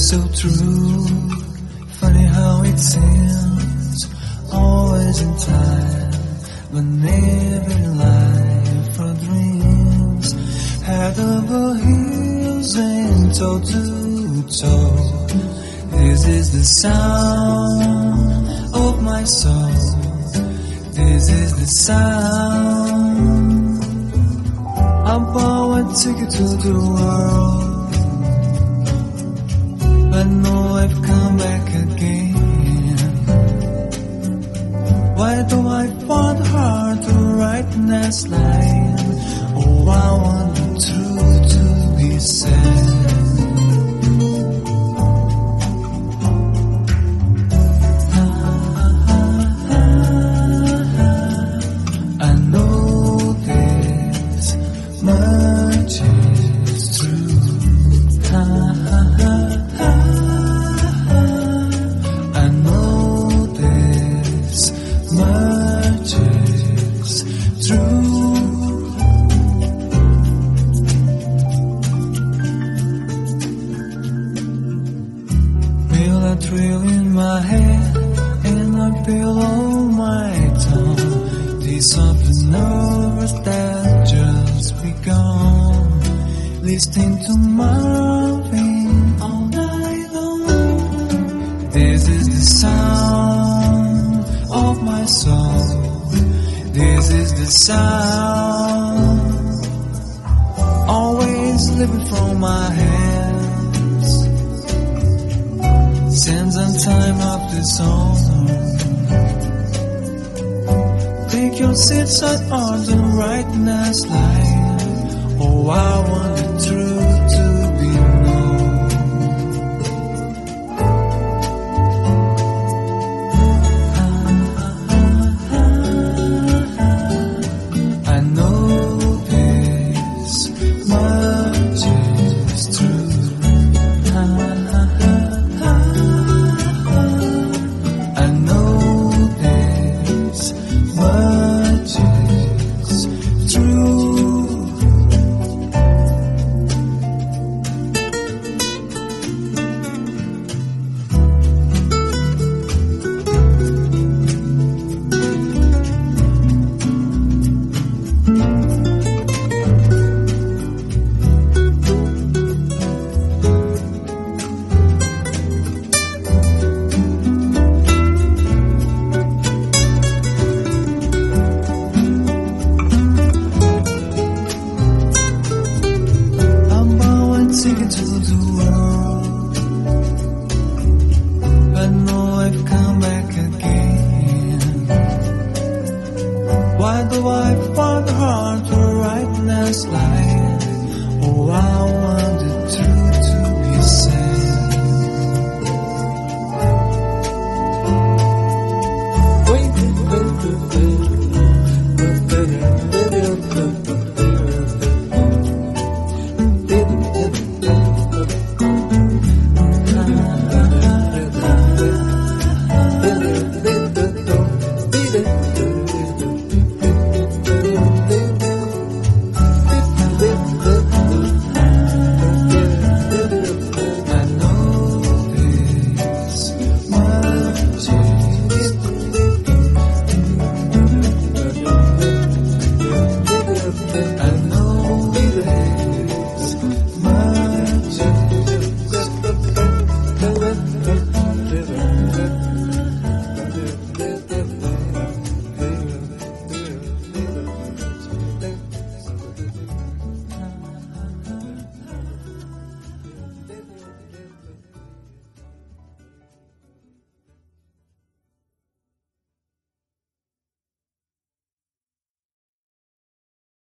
so true. Funny how it seems, always in time, but never life or dreams. Head over heels and toe to toe. This is the sound of my soul. This is the sound. I'm powered ticket to the world. I know I've come back again. Why do I find it hard to write the next line? Oh, I want the truth to be said. I know this much is true. I know this much is true. Feel a thrill in my head and I feel on my tongue. These are the nerves that just begun. Listening to Marvin all night long. This is the sound of my soul. This is the sound. Always living from my hands. Send some time of this song. Take your seat side on the right next line. Oh, I want the truth to be known. I know this much is true. I know this much is true. Ticket to the world. I know I've come back again. Why do I find it hard to write the next line? Oh, I want the truth to be said. I know this